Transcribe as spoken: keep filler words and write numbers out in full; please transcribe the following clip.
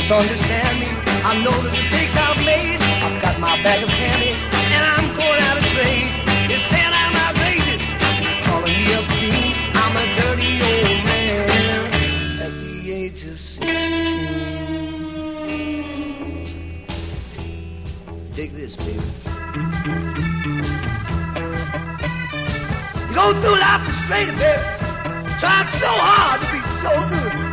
just understand me. I know the mistakes I've made. I've got my bag of candy, and I'm going out of trade. They're saying I'm outrageous, calling me obscene. I'm a dirty old man at the age of sixteen. Dig this, baby. You go through life frustrated, baby. Tried so hard to be so good.